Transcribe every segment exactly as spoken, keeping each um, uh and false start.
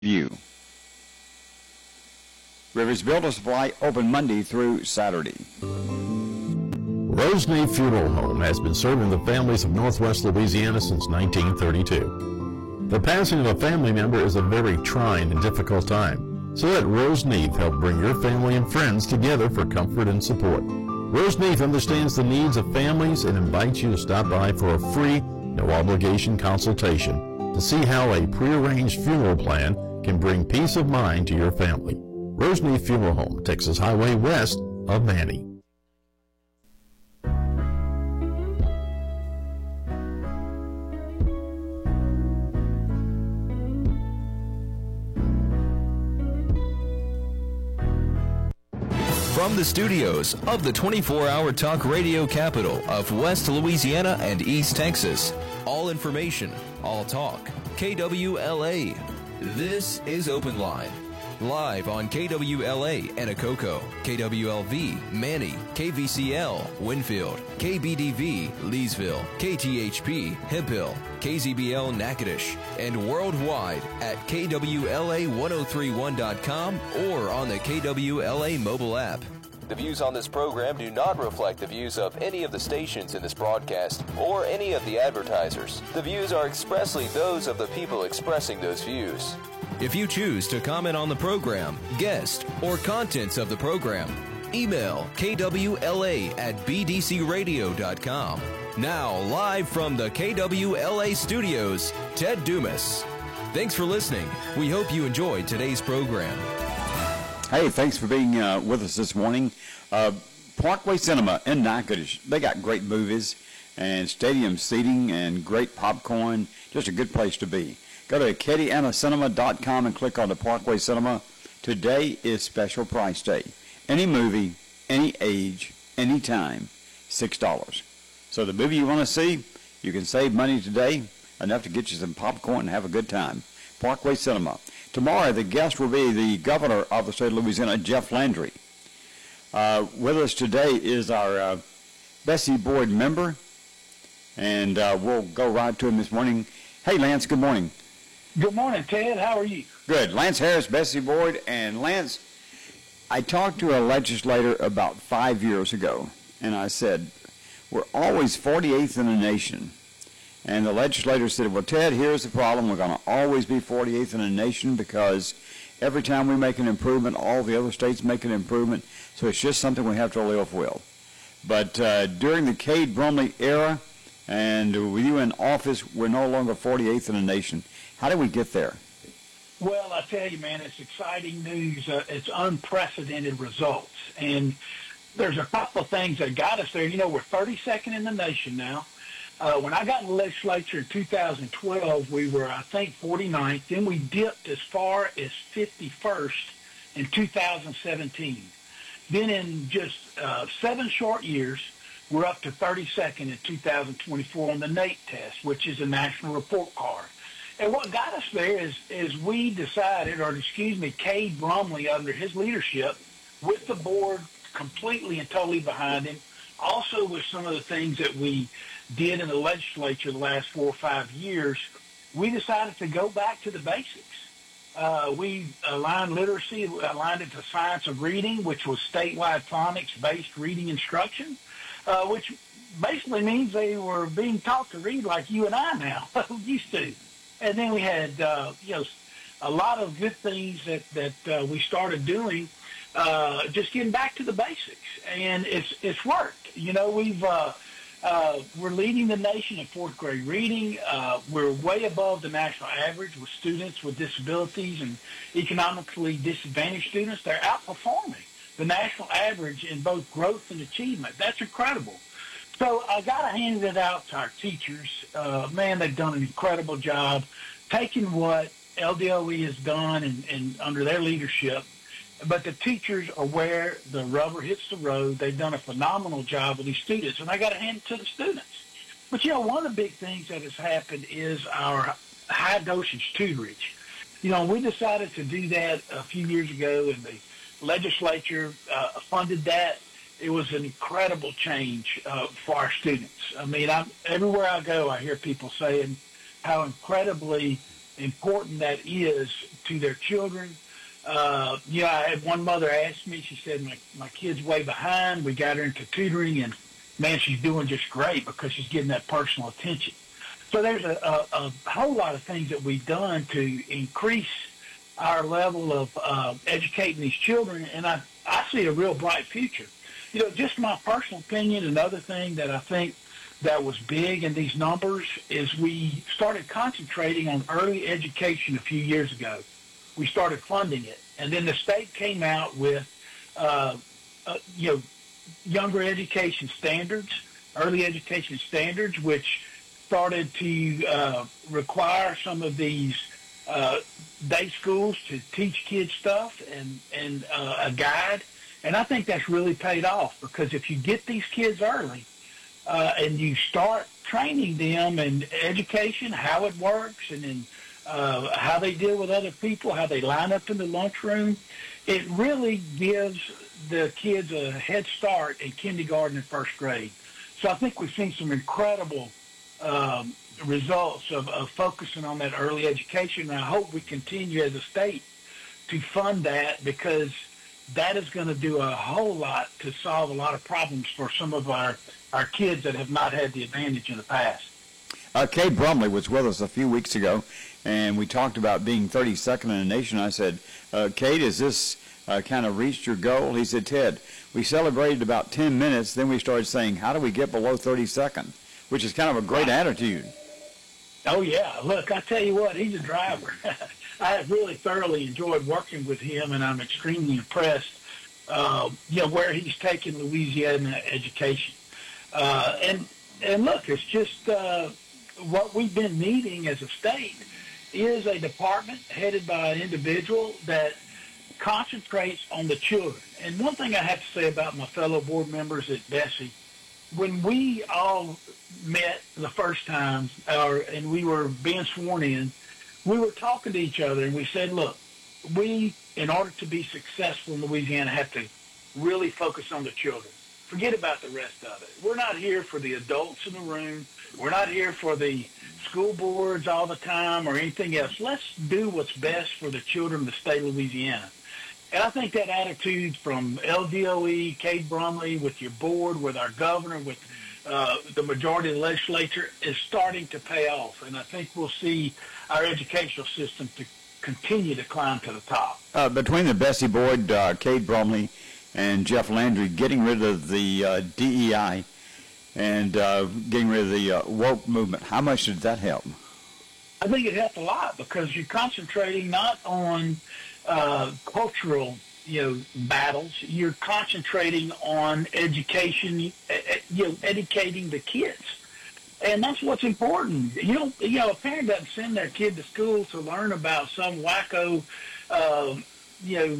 You. Rivers Builder Supply open Monday through Saturday. Roseney Funeral Home has been serving the families of Northwest Louisiana since nineteen thirty-two. The passing of a family member is a very trying and difficult time, so let Rose Neath help bring your family and friends together for comfort and support. Rose Neath understands the needs of families and invites you to stop by for a free, no-obligation consultation to see how a prearranged funeral plan can bring peace of mind to your family. Rose Neath Funeral Home, Texas Highway west of Manny. From the studios of the twenty-four hour talk radio capital of West Louisiana and East Texas, all information, all talk, K W L A. This is Open Line. Live on K W L A Anacoco, K W L V Manny, K V C L Winfield, K B D V Leesville, K T H P Hemphill, K Z B L Natchitoches, and worldwide at K W L A ten thirty-one dot com or on the K W L A mobile app. The views on this program do not reflect the views of any of the stations in this broadcast or any of the advertisers. The views are expressly those of the people expressing those views. If you choose to comment on the program, guest, or contents of the program, email K W L A at B D C radio dot com. Now, live from the K W L A studios, Ted Dumas. Thanks for listening. We hope you enjoyed today's program. Hey, thanks for being uh, with us this morning. Uh, Parkway Cinema in Natchitoches, they got great movies and stadium seating and great popcorn. Just a good place to be. Go to katie anna cinema dot com and click on the Parkway Cinema. Today is special price day. Any movie, any age, any time, six dollars. So the movie you want to see, you can save money today, enough to get you some popcorn and have a good time. Parkway Cinema. Tomorrow, the guest will be the governor of the state of Louisiana, Jeff Landry. Uh, with us today is our uh, Bessie Board member, and uh, we'll go right to him this morning. Hey, Lance, good morning. Good morning, Ted. How are you? Good. Lance Harris, Bessie Board. And Lance, I talked to a legislator about five years ago, and I said, we're always forty-eighth in the nation. And the legislator said, well, Ted, here's the problem. We're going to always be forty-eighth in the nation because every time we make an improvement, all the other states make an improvement. So it's just something we have to live with. But uh, during the Cade Brumley era, and with you in office, we're no longer forty-eighth in the nation. How did we get there? Well, I tell you, man, it's exciting news. Uh, it's unprecedented results. And there's a couple of things that got us there. You know, we're thirty-second in the nation now. Uh, when I got in the legislature in two thousand twelve, we were, I think, forty-ninth. Then we dipped as far as fifty-first in two thousand seventeen. Then in just uh, seven short years, we're up to thirty-second in two thousand twenty-four on the NATE test, which is a national report card. And what got us there is, is we decided, or excuse me, Cade Brumley, under his leadership, with the board completely and totally behind him, also with some of the things that we did in the legislature the last four or five years, we decided to go back to the basics. Uh, we aligned literacy, aligned it to science of reading, which was statewide phonics-based reading instruction, uh, which basically means they were being taught to read like you and I now used to. And then we had, uh, you know, a lot of good things that, that uh, we started doing, uh, just getting back to the basics. And it's it's worked. You know, we've... Uh, Uh, we're leading the nation in fourth grade reading. Uh, we're way above the national average with students with disabilities and economically disadvantaged students. They're outperforming the national average in both growth and achievement. That's incredible. So I got to hand it out to our teachers. Uh, man, they've done an incredible job taking what L D O E has done and, and under their leadership. But the teachers are where the rubber hits the road. They've done a phenomenal job with these students, and I got to hand it to the students. But, you know, one of the big things that has happened is our high-dosage tutorage. You know, we decided to do that a few years ago, and the legislature uh, funded that. It was an incredible change uh, for our students. I mean, I'm, everywhere I go, I hear people saying how incredibly important that is to their children. Uh, you know, I had one mother ask me, she said, my, my kid's way behind. We got her into tutoring, and, man, she's doing just great because she's getting that personal attention. So there's a, a, a whole lot of things that we've done to increase our level of uh, educating these children, and I, I see a real bright future. You know, just my personal opinion, another thing that I think that was big in these numbers is we started concentrating on early education a few years ago. We started funding it, and then the state came out with, uh, uh, you know, younger education standards, early education standards, which started to uh, require some of these uh, day schools to teach kids stuff and, and uh, a guide. And I think that's really paid off, because if you get these kids early uh, and you start training them in education, how it works, and in uh, how they deal with other people, how they line up in the lunchroom, it really gives the kids a head start in kindergarten and first grade. So I think we've seen some incredible um, results of, of focusing on that early education, and I hope we continue as a state to fund that, because that is going to do a whole lot to solve a lot of problems for some of our, our kids that have not had the advantage in the past. Uh, Cade Brumley was with us a few weeks ago, and we talked about being thirty-second in the nation. I said, uh, Cade, has this uh, kind of reached your goal? He said, Ted, we celebrated about ten minutes, then we started saying, how do we get below thirty-second? Which is kind of a great attitude. Oh, yeah. Look, I tell you what, he's a driver. I have really thoroughly enjoyed working with him, and I'm extremely impressed, uh, you know, where he's taken Louisiana education. Uh, and, and look, it's just uh, what we've been needing as a state is a department headed by an individual that concentrates on the children. And one thing I have to say about my fellow board members at Bessie, when we all met the first time, or, and we were being sworn in, we were talking to each other, and we said, look, we, in order to be successful in Louisiana, have to really focus on the children. Forget about the rest of it. We're not here for the adults in the room. We're not here for the school boards all the time or anything else. Let's do what's best for the children of the state of Louisiana. And I think that attitude from L D O E, Cade Brumley, with your board, with our governor, with uh, the majority of the legislature, is starting to pay off. And I think we'll see our educational system to continue to climb to the top. Uh, between the Bessie board, uh, Cade Brumley, and Jeff Landry, getting rid of the uh, D E I and uh, getting rid of the uh, woke movement, how much did that help? I think it helped a lot, because you're concentrating not on uh, cultural, you know, battles. You're concentrating on education, you know, educating the kids. And that's what's important. You know, you know, a parent doesn't send their kid to school to learn about some wacko, uh, you know,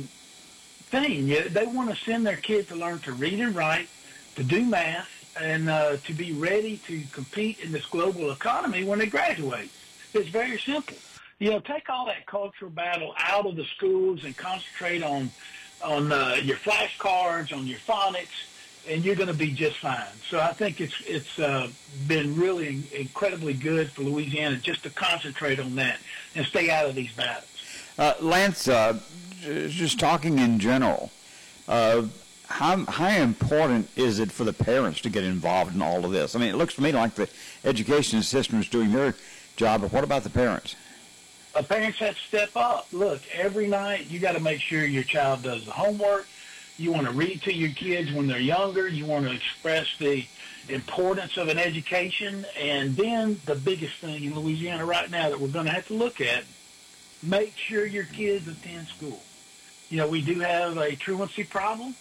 thing. They want to send their kid to learn to read and write, to do math, and uh, to be ready to compete in this global economy when they graduate. It's very simple. You know, take all that cultural battle out of the schools and concentrate on on uh, your flashcards, on your phonics, and you're going to be just fine. So I think it's it's uh, been really incredibly good for Louisiana just to concentrate on that and stay out of these battles. Uh, Lance, uh, just talking in general, uh, how, how important is it for the parents to get involved in all of this? I mean, it looks to me like the education system is doing their job, but what about the parents? Uh, parents have to step up. Look, every night you got to make sure your child does the homework. You want to read to your kids when they're younger. You want to express the importance of an education. And then the biggest thing in Louisiana right now that we're going to have to look at, make sure your kids attend school. You know, we do have a truancy problem,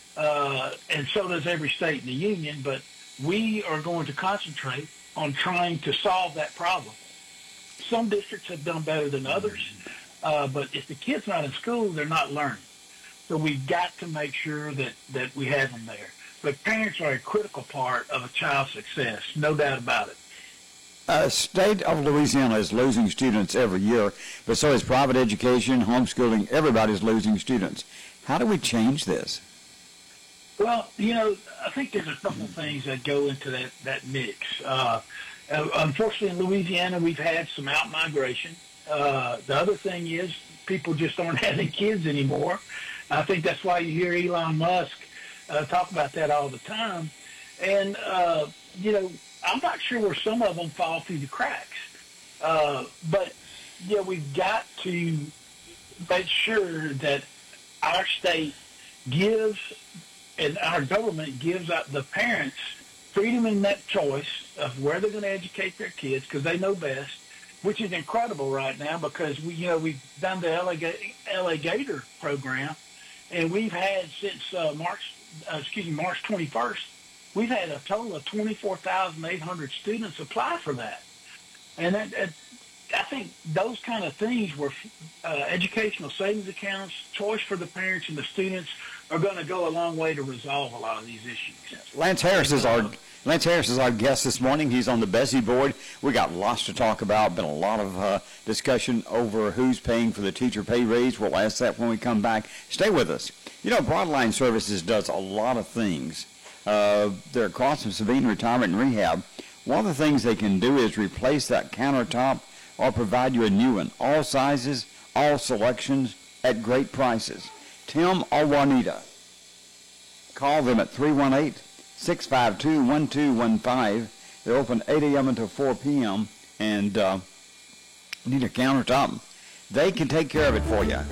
uh, and so does every state in the union, but we are going to concentrate on trying to solve that problem. Some districts have done better than others, uh, but if the kid's not in school, they're not learning. So we've got to make sure that, that we have them there. But parents are a critical part of a child's success, no doubt about it. Uh, state of Louisiana is losing students every year, but so is private education, homeschooling. Everybody's losing students. How do we change this? Well, you know, I think there's a couple things that go into that, that mix. Uh, unfortunately, in Louisiana, we've had some out-migration. Uh, the other thing is people just aren't having kids anymore. I think that's why you hear Elon Musk uh, talk about that all the time. And, uh, you know, I'm not sure where some of them fall through the cracks. Uh, but, yeah, we've got to make sure that our state gives and our government gives out the parents freedom in that choice of where they're going to educate their kids because they know best, which is incredible right now because, we, you know, we've done the L A Gator program, and we've had since uh, March, uh, excuse me, March twenty-first, we've had a total of twenty-four thousand eight hundred students apply for that. And that, that, I think those kind of things where uh, educational savings accounts, choice for the parents and the students are going to go a long way to resolve a lot of these issues. Lance Harris is our Lance Harris is our guest this morning. He's on the B E S I board. We got lots to talk about. Been a lot of uh, discussion over who's paying for the teacher pay raise. We'll ask that when we come back. Stay with us. You know, Broadline Services does a lot of things. Uh, they're across from Sabine Retirement and Rehab. One of the things they can do is replace that countertop or provide you a new one. All sizes, all selections at great prices. Tim or Juanita. Call them at three one eight, six five two, one two one five. They're open eight a.m. until four p.m. and uh, need a countertop. They can take care of it for you.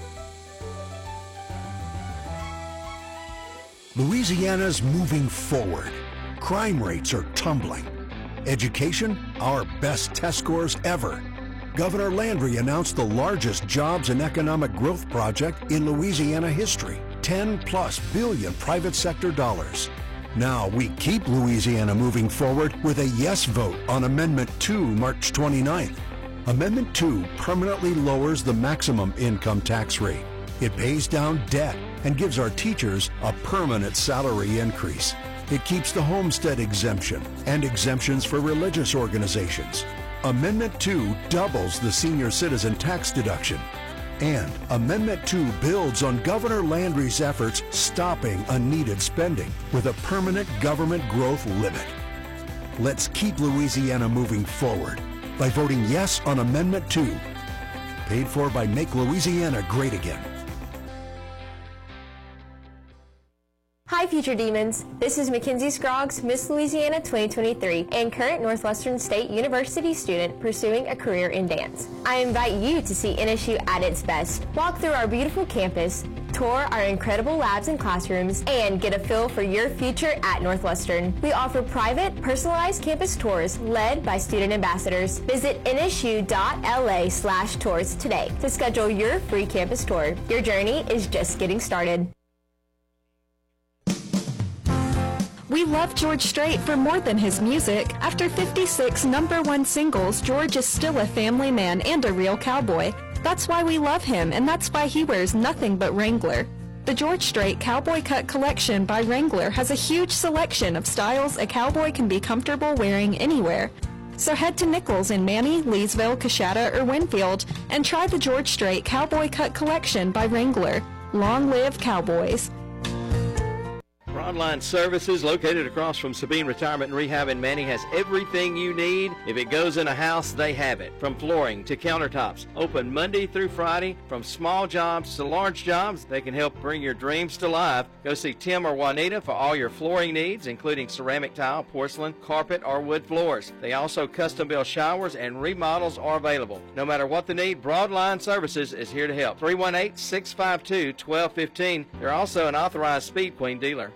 Louisiana's moving forward. Crime rates are tumbling. Education, our best test scores ever. Governor Landry announced the largest jobs and economic growth project in Louisiana history. ten plus billion private sector dollars. Now we keep Louisiana moving forward with a yes vote on Amendment two, March twenty-ninth. Amendment two permanently lowers the maximum income tax rate. It pays down debt and gives our teachers a permanent salary increase. It keeps the homestead exemption and exemptions for religious organizations. Amendment two doubles the senior citizen tax deduction. And Amendment two builds on Governor Landry's efforts stopping unneeded spending with a permanent government growth limit. Let's keep Louisiana moving forward by voting yes on Amendment two. Paid for by Make Louisiana Great Again. Hi, Future Demons. This is Mackenzie Scroggs, Miss Louisiana twenty twenty-three, and current Northwestern State University student pursuing a career in dance. I invite you to see N S U at its best. Walk through our beautiful campus, tour our incredible labs and classrooms, and get a feel for your future at Northwestern. We offer private, personalized campus tours led by student ambassadors. Visit nsu.la slash tours today to schedule your free campus tour. Your journey is just getting started. We love George Strait for more than his music. After fifty-six number one singles, George is still a family man and a real cowboy. That's why we love him, and that's why he wears nothing but Wrangler. The George Strait Cowboy Cut Collection by Wrangler has a huge selection of styles a cowboy can be comfortable wearing anywhere. So head to Nichols in Manny, Leesville, Coshada, or Winfield and try the George Strait Cowboy Cut Collection by Wrangler. Long live cowboys. Broadline Services, located across from Sabine Retirement and Rehab in Manning, has everything you need. If it goes in a house, they have it. From flooring to countertops. Open Monday through Friday. From small jobs to large jobs, they can help bring your dreams to life. Go see Tim or Juanita for all your flooring needs, including ceramic tile, porcelain, carpet, or wood floors. They also custom build showers, and remodels are available. No matter what the need, Broadline Services is here to help. three one eight, six five two, one two one five. They're also an authorized Speed Queen dealer.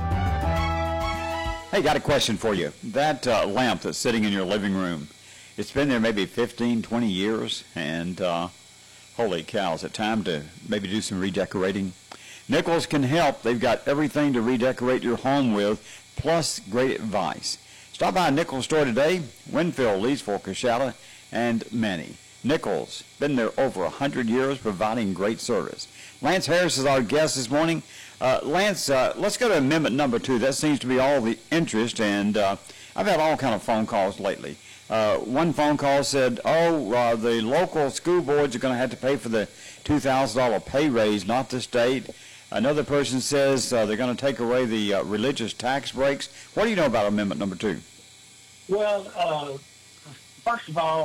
Hey, got a question for you. That uh, lamp that's sitting in your living room, it's been there maybe fifteen, twenty years, and uh, holy cow, is it time to maybe do some redecorating? Nichols can help. They've got everything to redecorate your home with, plus great advice. Stop by Nichols store today, Winfield, Leesville, Coshada, and Manny. Nichols, been there over one hundred years, providing great service. Lance Harris is our guest this morning. Uh, Lance, uh, let's go to amendment number two. That seems to be all the interest, and uh, I've had all kind of phone calls lately. Uh, one phone call said, oh, uh, the local school boards are going to have to pay for the two thousand dollars pay raise, not the state. Another person says uh, they're going to take away the uh, religious tax breaks. What do you know about amendment number two? Well, uh, first of all,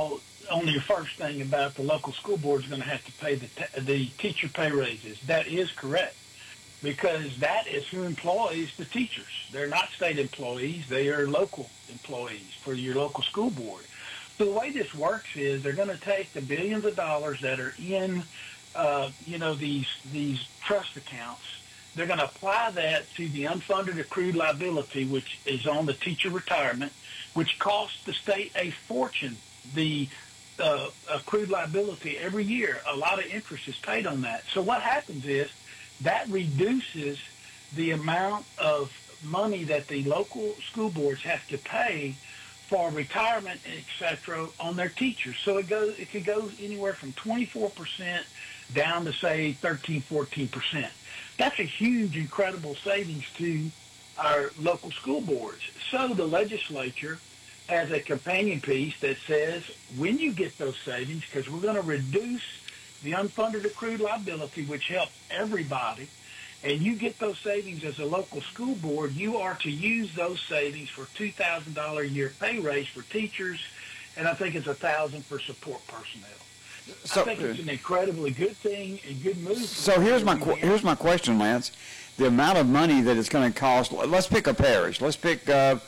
on your first thing about the local school board is going to have to pay the t- the teacher pay raises. That is correct, because that is who employs the teachers. They're not state employees; they are local employees for your local school board. So the way this works is they're going to take the billions of dollars that are in, uh, you know, these these trust accounts. They're going to apply that to the unfunded accrued liability, which is on the teacher retirement, which costs the state a fortune. The uh, accrued liability every year, a lot of interest is paid on that. So what happens is that reduces the amount of money that the local school boards have to pay for retirement, et cetera, on their teachers. So it goes, it could go anywhere from twenty-four percent down to, say, thirteen, fourteen percent. That's a huge, incredible savings to our local school boards. So the legislature has a companion piece that says when you get those savings, because we're going to reduce the unfunded accrued liability, which helps everybody, and you get those savings as a local school board, you are to use those savings for two thousand dollars a year pay raise for teachers, and I think it's one thousand dollars for support personnel. So, I think it's an incredibly good thing and good move. So here's my qu- here's my question, Lance. The amount of money that it's going to cost, let's pick a parish. Let's pick uh,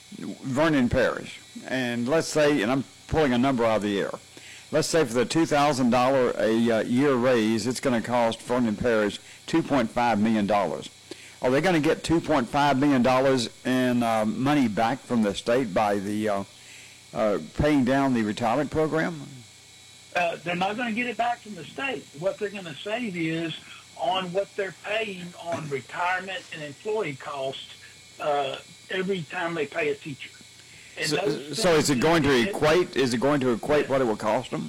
Vernon Parish. And let's say, and I'm pulling a number out of the air, let's say for the two thousand dollars a uh, year raise, it's going to cost Vernon Parish two point five million dollars. Are they going to get two point five million dollars in uh, money back from the state by the uh, uh, paying down the retirement program? Uh, they're not going to get it back from the state. What they're going to save is on what they're paying on retirement and employee costs uh, every time they pay a teacher. And so, so is it going to equate? Is it going to equate what it will cost them?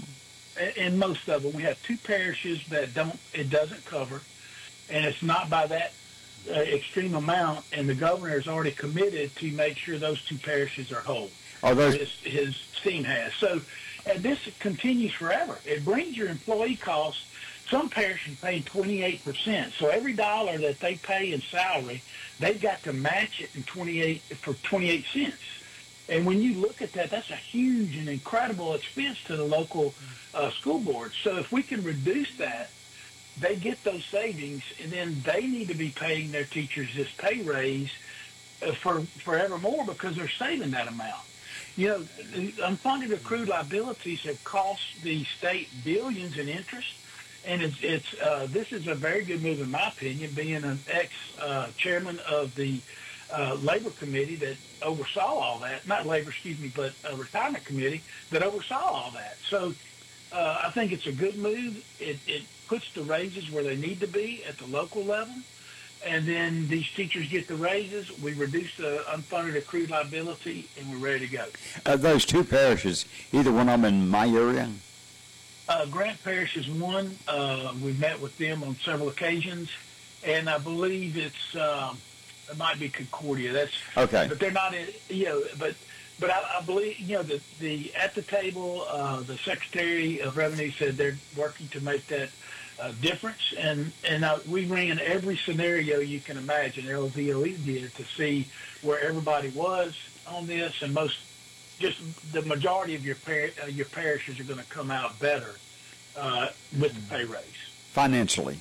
In most of them, we have two parishes that don't. It doesn't cover, and it's not by that uh, extreme amount. And the governor has already committed to make sure those two parishes are whole. Oh, those his, his team has so. And this continues forever. It brings your employee costs. Some parishes pay twenty-eight percent. So every dollar that they pay in salary, they've got to match it in twenty-eight for twenty-eight cents. And when you look at that, that's a huge and incredible expense to the local uh, school board. So if we can reduce that, they get those savings, and then they need to be paying their teachers this pay raise uh, for forevermore because they're saving that amount. You know, unfunded accrued liabilities have cost the state billions in interest, and it's, it's uh, this is a very good move in my opinion, being an ex-chairman uh, of the uh, labor committee that oversaw all that, not labor, excuse me, but a retirement committee that oversaw all that. So uh, I think it's a good move. It, it puts the raises where they need to be at the local level. And then these teachers get the raises, we reduce the unfunded accrued liability, and we're ready to go. Uh, those two parishes, either one of them in my area? Uh, Grant Parish is one. Uh, we've met with them on several occasions, and I believe it's uh, it might be Concordia. That's okay. But they're not in, you know. But but I, I believe you know the the at the table, uh, the Secretary of Revenue said they're working to make that Uh, difference, and and uh, we ran every scenario you can imagine. L V O E did to see where everybody was on this, and most, just the majority of your par- uh, your parishes are going to come out better uh, with the pay raise financially.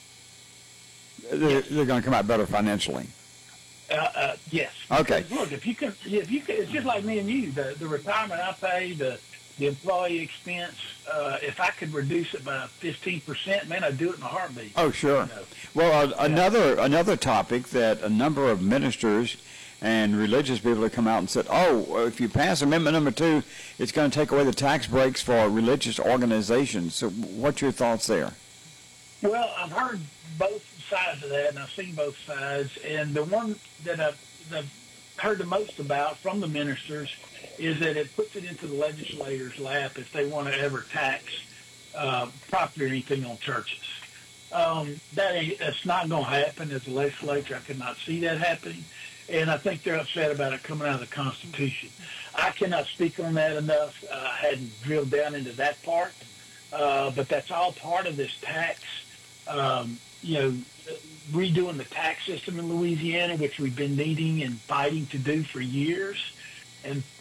They're, yes. they're going to come out better financially. Uh, uh, yes. Okay. Because look, if you can, if you can, it's just like me and you. The the retirement I pay, the The employee expense, uh, if I could reduce it by fifteen percent, man, I'd do it in a heartbeat. Oh, sure. You know? Well, uh, yeah. another another topic that a number of ministers and religious people have come out and said, oh, if you pass Amendment Number Two, it's going to take away the tax breaks for religious organizations. So what's your thoughts there? Well, I've heard both sides of that, and I've seen both sides. And the one that I've, that I've heard the most about from the ministers is that it puts it into the legislators' lap if they want to ever tax uh, property or anything on churches. Um, that ain't, that's not going to happen as a legislature. I could not see that happening. And I think they're upset about it coming out of the Constitution. I cannot speak on that enough. Uh, I hadn't drilled down into that part. Uh, but that's all part of this tax, um, you know, redoing the tax system in Louisiana, which we've been needing and fighting to do for years. And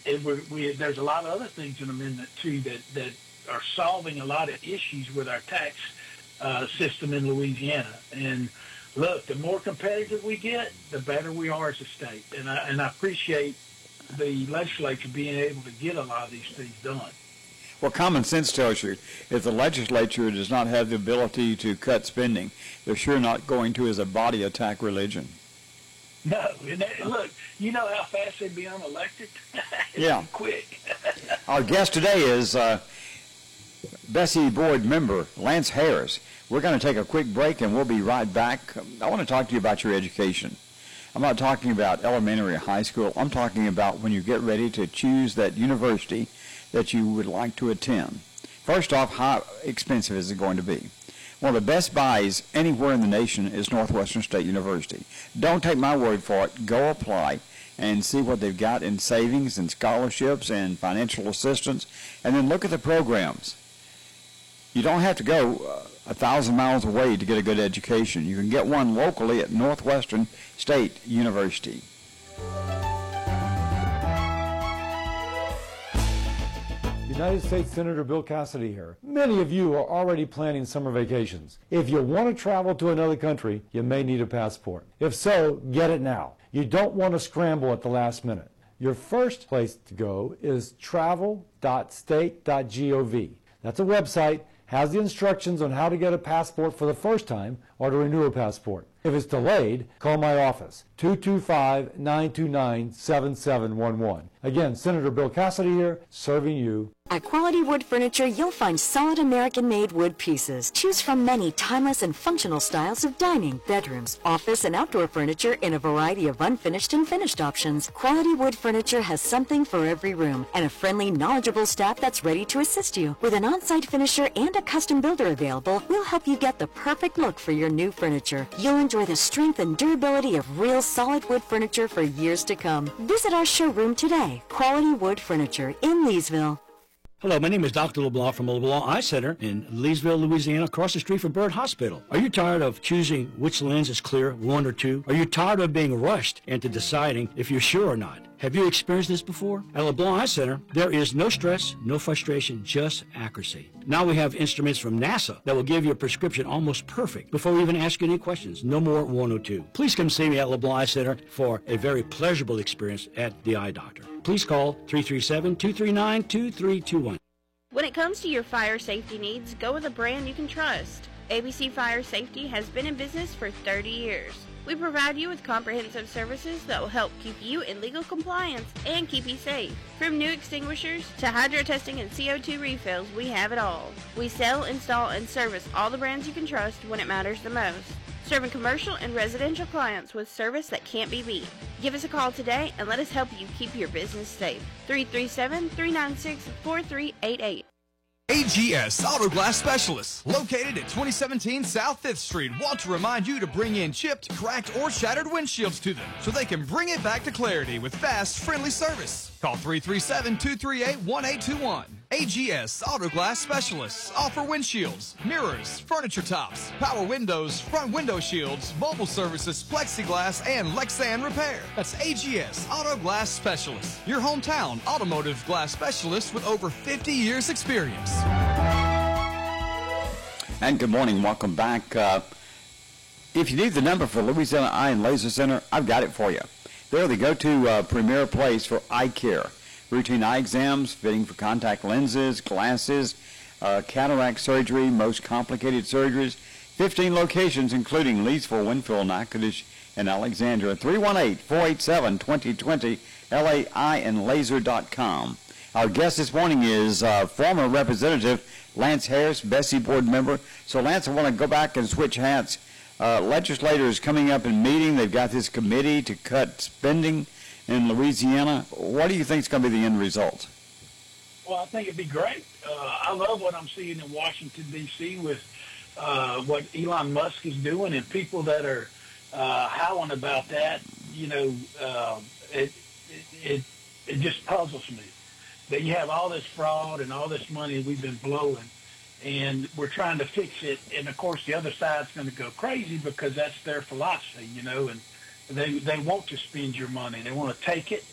it, we're, we, there's a lot of other things in Amendment two that, that are solving a lot of issues with our tax uh, system in Louisiana. And look, the more competitive we get, the better we are as a state. And I, and I appreciate the legislature being able to get a lot of these things done. Well, common sense tells you if the legislature does not have the ability to cut spending, they're sure not going to, as a body, attack religion. No, and that, look, you know how fast they'd be unelected? Yeah. Quick. Our guest today is uh, Bessie Board member Lance Harris. We're going to take a quick break, and we'll be right back. I want to talk to you about your education. I'm not talking about elementary or high school. I'm talking about when you get ready to choose that university that you would like to attend. First off, how expensive is it going to be? One of the best buys anywhere in the nation is Northwestern State University. Don't take my word for it. Go apply and see what they've got in savings and scholarships and financial assistance, and then look at the programs. You don't have to go uh, a thousand miles away to get a good education. You can get one locally at Northwestern State University. United States Senator Bill Cassidy here. Many of you are already planning summer vacations. If you want to travel to another country, you may need a passport. If so, get it now. You don't want to scramble at the last minute. Your first place to go is travel dot state dot gov. That's a website, has the instructions on how to get a passport for the first time or to renew a passport. If it's delayed, call my office, two two five, nine two nine, seven seven one one. Again, Senator Bill Cassidy here, serving you. At Quality Wood Furniture, you'll find solid American-made wood pieces. Choose from many timeless and functional styles of dining, bedrooms, office, and outdoor furniture in a variety of unfinished and finished options. Quality Wood Furniture has something for every room and a friendly, knowledgeable staff that's ready to assist you. With an on-site finisher and a custom builder available, we'll help you get the perfect look for your new furniture. You'll enjoy the strength and durability of real solid wood furniture for years to come. Visit our showroom today, Quality Wood Furniture in Leesville. Hello, my name is Doctor LeBlanc from LeBlanc Eye Center in Leesville, Louisiana, across the street from Byrd Hospital. Are you tired of choosing which lens is clear, one or two? Are you tired of being rushed into deciding if you're sure or not? Have you experienced this before? At LeBlanc Eye Center, there is no stress, no frustration, just accuracy. Now we have instruments from NASA that will give you a prescription almost perfect before we even ask you any questions. No more one oh two. Please come see me at LeBlanc Eye Center for a very pleasurable experience at the eye doctor. Please call three three seven, two three nine, two three two one. When it comes to your fire safety needs, go with a brand you can trust. A B C Fire Safety has been in business for thirty years. We provide you with comprehensive services that will help keep you in legal compliance and keep you safe. From new extinguishers to hydro testing and C O two refills, we have it all. We sell, install, and service all the brands you can trust when it matters the most. Serving commercial and residential clients with service that can't be beat. Give us a call today and let us help you keep your business safe. three three seven, three nine six, four three eight eight. A G S Auto Glass Specialists, located at twenty seventeen South fifth Street, want to remind you to bring in chipped, cracked, or shattered windshields to them so they can bring it back to clarity with fast, friendly service. Call three three seven, two three eight, one eight two one. A G S Auto Glass Specialists offer windshields, mirrors, furniture tops, power windows, front window shields, mobile services, plexiglass, and Lexan repair. That's A G S Auto Glass Specialists, your hometown automotive glass specialist with over fifty years experience. And good morning, welcome back. Uh, if you need the number for Louisiana Eye and Laser Center, I've got it for you. They're the go-to uh, premier place for eye care. Routine eye exams, fitting for contact lenses, glasses, uh, cataract surgery, most complicated surgeries. fifteen locations, including Leesville, Winfield, Natchitoches, and Alexandria. three one eight, four eight seven, two zero two zero, L A I and laser dot com. Our guest this morning is uh, former Representative Lance Harris, Bessie Board member. So, Lance, I want to go back and switch hats. Uh, legislators coming up and meeting. They've got this committee to cut spending in Louisiana. What do you think is going to be the end result? Well, I think it'd be great. Uh, I love what I'm seeing in Washington, D C with uh, what Elon Musk is doing and people that are uh, howling about that. You know, uh, it, it, it, it just puzzles me that you have all this fraud and all this money we've been blowing, and we're trying to fix it. And, of course, the other side's going to go crazy because that's their philosophy, you know, and they they want to spend your money. They want to take it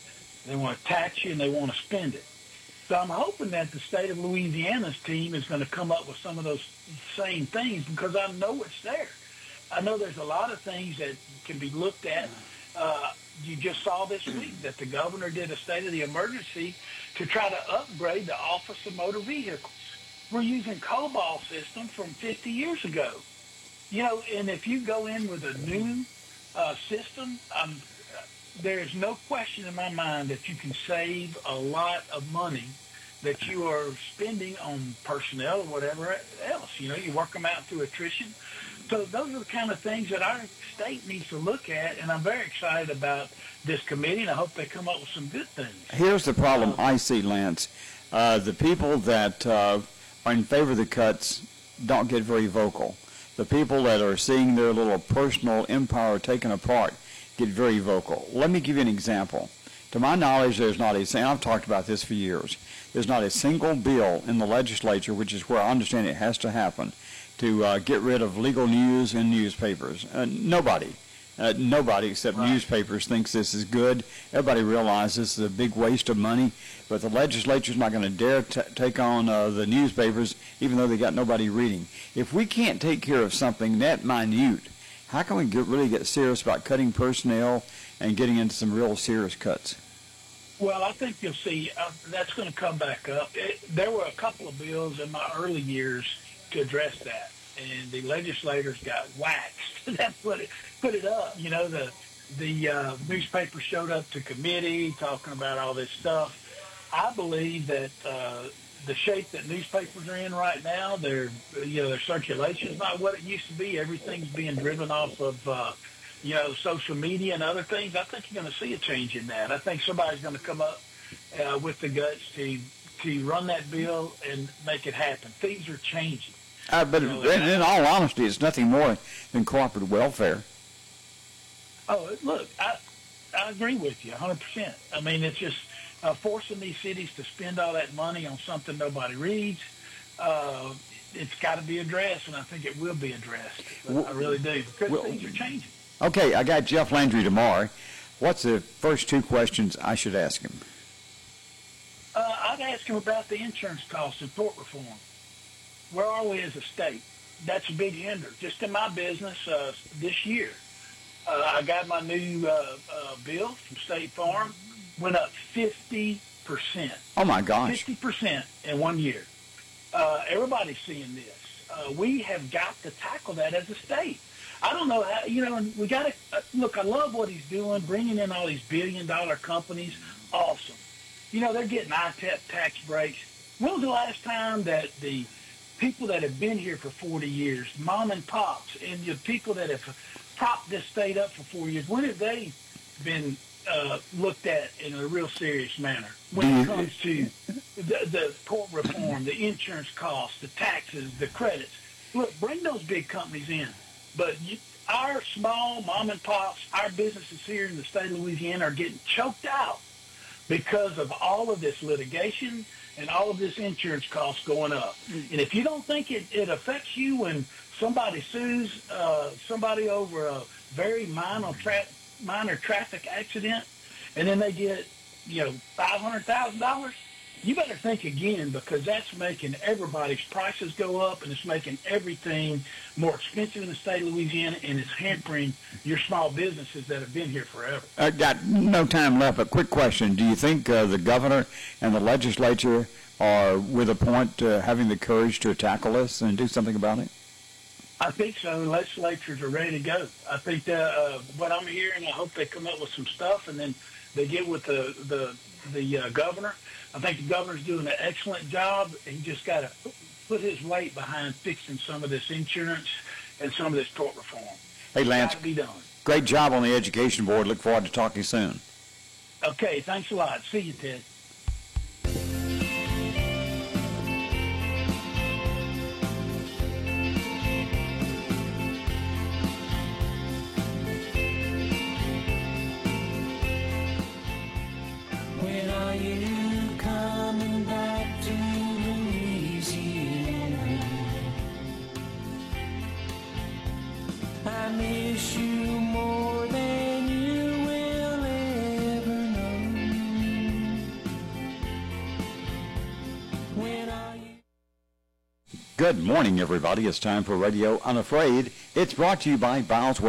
They want to tax you, and they want to spend it. So I'm hoping that the state of Louisiana's team is going to come up with some of those same things, because I know it's there. I know there's a lot of things that can be looked at. Uh, you just saw this week that the governor did a state of the emergency to try to upgrade the Office of Motor Vehicles. We're using COBOL system from fifty years ago. You know, and if you go in with a new uh, system, um, there's no question in my mind that you can save a lot of money that you are spending on personnel or whatever else. You know, you work them out through attrition. So those are the kind of things that our state needs to look at, and I'm very excited about this committee, and I hope they come up with some good things. Here's the problem I see, Lance. Uh, the people that uh, are in favor of the cuts don't get very vocal. The people that are seeing their little personal empire taken apart get very vocal. Let me give you an example. To my knowledge, there's not a, and I've talked about this for years, there's not a single bill in the legislature, which is where I understand it has to happen, to uh, get rid of legal news in newspapers. Uh, nobody, uh, nobody except right. newspapers thinks this is good. Everybody realizes this is a big waste of money, but the legislature's not going to dare t- take on uh, the newspapers, even though they got nobody reading. If we can't take care of something that minute, how can we get, really get serious about cutting personnel and getting into some real serious cuts? Well, I think you'll see uh, that's going to come back up. It, there were a couple of bills in my early years to address that, and the legislators got waxed. That put it put it up. You know, the the uh, newspaper showed up to committee talking about all this stuff. I believe that uh, the shape that newspapers are in right now, their you know their circulation is not what it used to be. Everything's being driven off of uh, you know social media and other things. I think you're going to see a change in that. I think somebody's going to come up uh, with the guts to to run that bill and make it happen. Things are changing. Uh, but in, in all honesty, it's nothing more than corporate welfare. Oh, look, I I agree with you one hundred percent. I mean, it's just uh, forcing these cities to spend all that money on something nobody reads. Uh, it's got to be addressed, and I think it will be addressed. Well, I really do, because well, things are changing. Okay, I got Jeff Landry tomorrow. What's the first two questions I should ask him? Uh, I'd ask him about the insurance costs and tort reform. Where are we as a state? That's a big hinder. Just in my business uh, this year, uh, I got my new uh, uh, bill from State Farm, went up fifty percent. Oh, my gosh. fifty percent in one year. Uh, everybody's seeing this. Uh, we have got to tackle that as a state. I don't know how, you know, we got to, uh, look, I love what he's doing, bringing in all these billion-dollar companies. Awesome. You know, they're getting I T E P tax breaks. When was the last time that the people that have been here for forty years, mom and pops, and the people that have propped this state up for four years, when have they been uh, looked at in a real serious manner when it comes to the, the tort reform, the insurance costs, the taxes, the credits? Look, bring those big companies in. But you, our small mom and pops, our businesses here in the state of Louisiana are getting choked out because of all of this litigation and all of this insurance costs going up. And if you don't think it, it affects you when somebody sues uh, somebody over a very minor, tra- minor traffic accident, and then they get, you know, five hundred thousand dollars, you better think again, because that's making everybody's prices go up, and it's making everything more expensive in the state of Louisiana, and it's hampering your small businesses that have been here forever. I got no time left, but quick question. Do you think uh, the governor and the legislature are with a point to having the courage to tackle this and do something about it? I think so. Legislatures are ready to go. I think that, uh, what I'm hearing, I hope they come up with some stuff, and then they get with the, the, the uh, governor. I think the governor's doing an excellent job. He just got to put his weight behind fixing some of this insurance and some of this tort reform. Hey, Lance, it's got to be done. Great job on the education board. Look forward to talking to you soon. Okay, thanks a lot. See you, Ted. When are you coming back to Louisiana? I miss you more than you will ever know. Good morning, everybody. It's time for Radio Unafraid. It's brought to you by Bowles